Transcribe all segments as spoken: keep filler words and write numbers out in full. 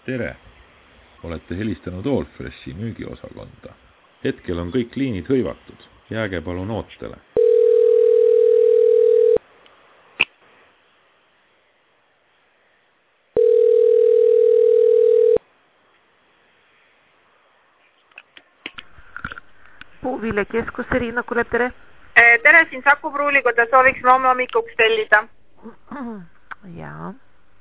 tere! Olete helistanud Allfreshi müügiosakonda. Hetkel on kõik liinid hõivatud. Jääge palun ootele. Puuville keskus, Riina Kuleb, tere! Tere, siin Saku Pruulikoda sooviks homme hommikuks tellida. Jaa.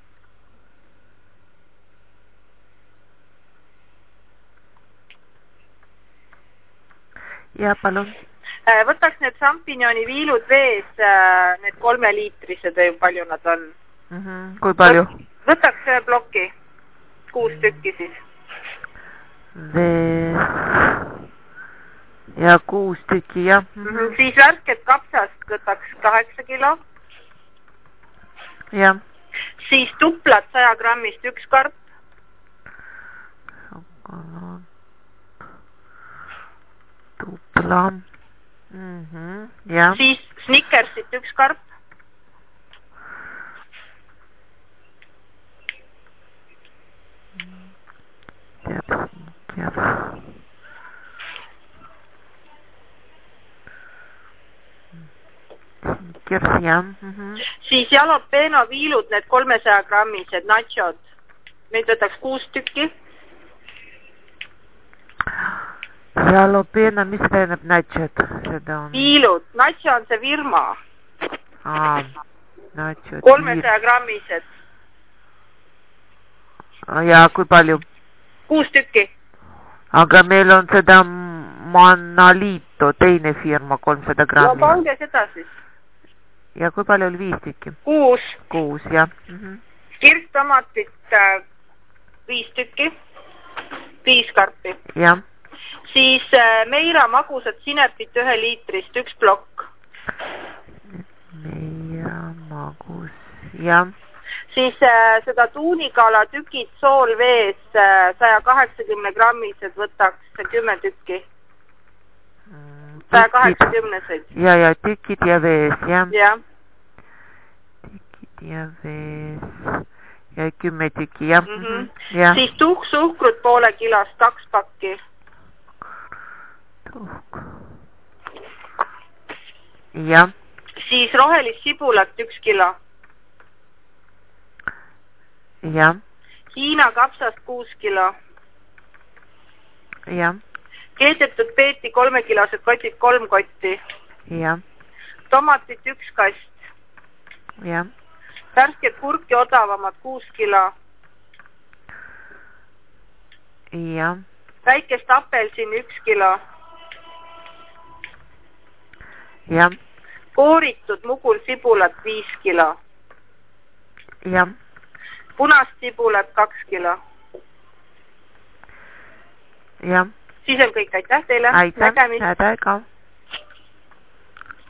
Ja, palun. Võtaks need šampinjoni viilud vees, need kolmeliitrised või palju nad on. Mm -hmm. Kui palju? Võtaks ühe ploki, kuus tükki siis. Vees ja kuus tükki, jah. Mm -hmm. Siis värsket kapsast võtaks kaheksa kilo. Jah. Siis tuplat saja grammist üks karp. Tupla. Mm -hmm. Ja. Siis Snickersit üks karp. Jep, jep. Snickers, jah. Mm -hmm. Siis jalapeno viilud, need kolmesaja grammised nachod. Neid võtaks kuus tükki. Jalapeno, mis tähendab nachod? Seda on... Viilud, nacho on see firma. Aa, nachod. kolmesaja grammised. Ja, kui palju? Kuus tükki. Aga meil on seda Manalito, teine firma, kolmsada grammi. No pange seda siis. Ja kui palju oli viis tükki? Kuus. Kuus, jah. Mm -hmm. Kirstomatit äh, viis tükki. Viis karpi. Jah. Siis äh, Meira magusat sinepit ühe liitrist, üks plokk. Meira magus, jah. Siis äh, seda tuunikala tükid soolvees äh, saja kaheksakümne grammised võtaks kümme tükki. saja kaheksakümneseid. Ja, ja tükid ja vees, jah. Jah. Tükid ja vees. Ja kümme tükki, jah. Mm -hmm. Ja. Siis tuhksuhkrut poole kilost, kaks pakki. Tuhk. Jah. Siis rohelist sibulat üks kilo. Jah. Hiina kapsast kuus kilo. Jah. Keedetud peeti kolmekilosed kotid kolm kotti. Jah. Tomatit üks kast. Jah. Värsket kurki odavamad kuus kilo. Jah. Väikest apelsin üks kilo. Jah. Kooritud mugul sibulat viis kilo. Jah. Punast sibulat kaks kilo. Jah. Siis on kõik, aitäh teile. Aitäh, aitäh ka.